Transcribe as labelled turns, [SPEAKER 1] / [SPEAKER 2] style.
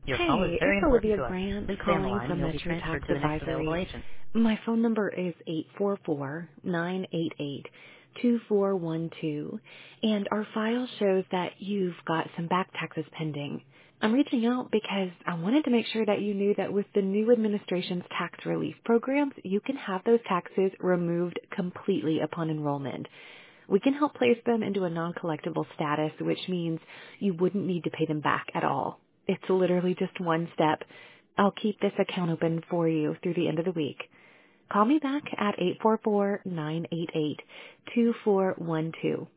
[SPEAKER 1] Your call is
[SPEAKER 2] Hey, it's
[SPEAKER 1] very important
[SPEAKER 2] Olivia
[SPEAKER 1] to us.
[SPEAKER 2] Grant
[SPEAKER 1] Please stay on the
[SPEAKER 2] calling
[SPEAKER 1] line and
[SPEAKER 2] from
[SPEAKER 1] you'll be
[SPEAKER 2] Metro
[SPEAKER 1] transferred
[SPEAKER 2] Tax
[SPEAKER 1] to the next available
[SPEAKER 2] Advisory.
[SPEAKER 1] agent.
[SPEAKER 2] My phone number is 844-988-2412, and our file shows that you've got some back taxes pending. I'm reaching out because I wanted to make sure that you knew that with the new administration's tax relief programs, you can have those taxes removed completely upon enrollment. We can help place them into a non-collectible status, which means you wouldn't need to pay them back at all. It's literally just one step. I'll keep this account open for you through the end of the week. Call me back at 844-988-2412.